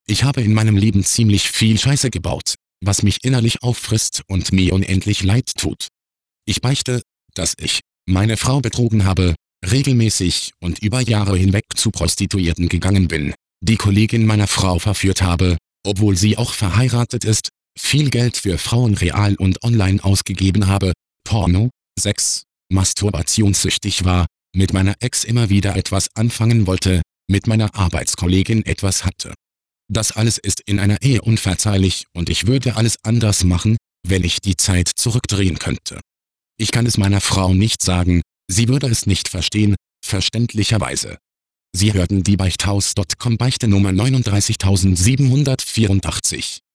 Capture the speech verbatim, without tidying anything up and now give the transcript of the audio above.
Ich habe in meinem Leben ziemlich viel Scheiße gebaut, was mich innerlich auffrisst und mir unendlich leid tut. Ich beichte, dass ich meine Frau betrogen habe, regelmäßig und über Jahre hinweg zu Prostituierten gegangen bin, die Kollegin meiner Frau verführt habe, obwohl sie auch verheiratet ist, viel Geld für Frauen real und online ausgegeben habe, Porno, Sex, masturbationssüchtig war, mit meiner Ex immer wieder etwas anfangen wollte, mit meiner Arbeitskollegin etwas hatte. Das alles ist in einer Ehe unverzeihlich und ich würde alles anders machen, wenn ich die Zeit zurückdrehen könnte. Ich kann es meiner Frau nicht sagen, sie würde es nicht verstehen, verständlicherweise. Sie hörten die Beichthaus Punkt com Beichte Nummer neununddreißigtausendsiebenhundertvierundachtzig.